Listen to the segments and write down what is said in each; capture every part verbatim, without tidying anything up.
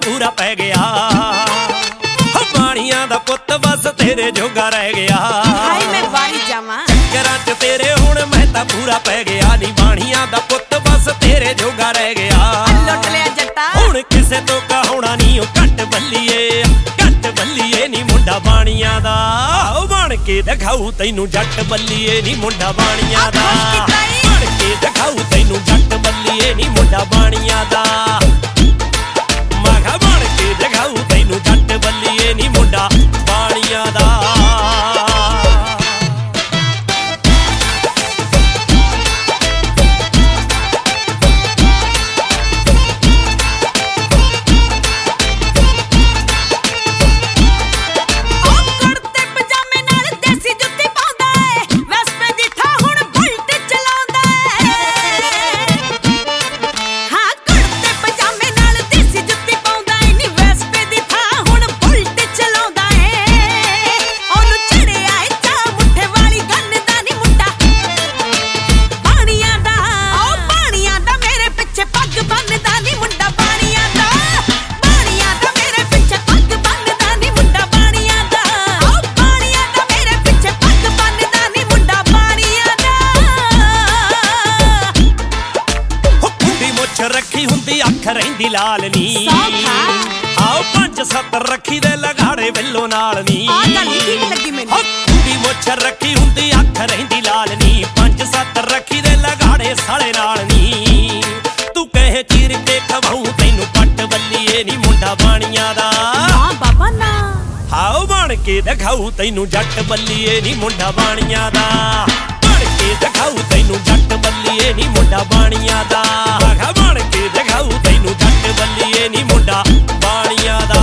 ਪੂਰਾ ਪੈ ਗਿਆ। ਬਾਣੀਆਂ ਦਾ ਪੁੱਤ ਬਸ ਤੇਰੇ ਜੋਗਾ ਰਹਿ ਗਿਆ। ਹਾਏ ਮੈਂ ਵਾਰੀ ਜਾਵਾਂ ਚੱਕਰਾਂ ਚ ਤੇਰੇ ਹੁਣ ਮੈਂ ਤਾਂ ਪੂਰਾ ਪੈ ਗਿਆ। ਨੀ ਬਾਣੀਆਂ ਦਾ ਪੁੱਤ ਬਸ ਤੇਰੇ ਜੋਗਾ ਰਹਿ ਗਿਆ। ਲੁੱਟ ਲਿਆ ਜੱਟਾ ਹੁਣ ਕਿਸੇ ਤੋਂ ਕਹਾਉਣਾ ਨੀ ਉਹ ਘੱਟ ਬੱਲੀਏ, ਘੱਟ ਬੱਲੀਏ ਨੀ ਮੁੰਡਾ ਬਾਣੀਆਂ ਦਾ। ਉਹ ਬਣ ਕੇ ਦਿਖਾਊ ਤੈਨੂੰ ਜੱਟ ਬੱਲੀਏ ਨੀ ਮੁੰਡਾ ਬਾਣੀਆਂ ਦਾ। ਬਣ ਕੇ ਦਿਖਾਊ ਤੈਨੂੰ ਜੱਟ ਬੱਲੀਏ ਨੀ ਮੁੰਡਾ ਬਾਣੀਆਂ ਦਾ। ਮੈਂ ਕਿਹਾ ਬਣ ਕੇ ਦਿਖਾਊ ਤੈਨੂੰ ਜੱਟ ਬੱਲੀਏ ਨੀ ਮੁੰਡਾ ਬਾਣੀਆਂ ਦਾ। ਰੱਖੀ ਹੁੰਦੀ ਅੱਖ ਰਹਿੰਦੀ ਲਾਲ ਨੀ, ਆਓ ਪੰਜ ਸੱਤ ਰੱਖੀ ਦੇ ਲਗਾੜੇ ਵੱਲੋਂ ਨਾਲ ਨੀ। ਕੁੜੀ ਮੁੱਛ ਰੱਖੀ ਹੁੰਦੀ ਅੱਖ ਰਹਿੰਦੀ ਲਾਲ ਨੀ, ਪੰਜ ਸੱਤ ਰੱਖੀ ਦੇ ਲਗਾੜੇ ਸਾਲੇ ਨਾਲ ਨੀ। ਤੂੰ ਕਹੇ ਚੀਰ ਕੇ ਖਵਾਉ ਤੈਨੂੰ ਪੱਟ ਬੱਲੀਏ ਨੀ ਮੁੰਡਾ ਬਾਣੀਆਂ ਦਾ। ਬਾਬਾ ਨਾ ਆਓ ਬਣ ਕੇ ਦਿਖਾਊ ਤੈਨੂੰ ਜੱਟ ਬੱਲੀਏ ਨੀ ਮੁੰਡਾ ਬਾਣੀਆਂ ਦਾ। ਬਣ ਕੇ ਦਿਖਾਊ ਤੈਨੂੰ ਜੱਟ ਬੱਲੀਏ ਨੀ ਮੁੰਡਾ ਬਾਣੀਆਂ ਦਾ। ਬਣ ਕੇ ਦਿਖਾਊ ਤੈਨੂੰ ਜੱਟ ਬੱਲੀਏ ਨੀ ਮੁੰਡਾ ਬਾਣੀਆਂ ਦਾ।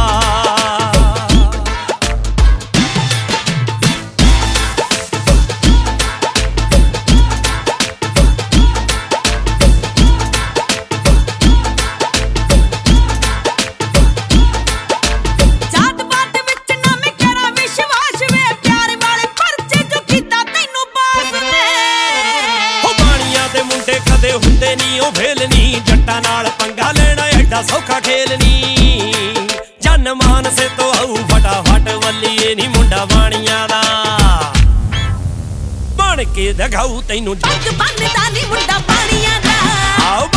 ਕਦੇ ਹੁੰਦੇ ਨੀ ਉਹ ਫੇਲ ਨੀ, ਜੱਟਾਂ ਨਾਲ ਪੰਗਾ ਲੈਣਾ ਐਡਾ ਸੌਖਾ ਖੇਲ ਨੀ। ਜਨ ਮਾਨਸੇ ਤੋਂ ਆਊ ਫਟਾਫਟ ਵੱਲੀਏ ਨੀ ਮੁੰਡਾ ਬਾਣੀਆਂ ਦਾ। ਬਣ ਕੇ ਦਿਖਾਊ ਤੈਨੂੰ ਜੱਗ ਬੰਨਦਾ ਨੀ ਮੁੰਡਾ ਬਾਣੀਆਂ ਦਾ। ਆਓ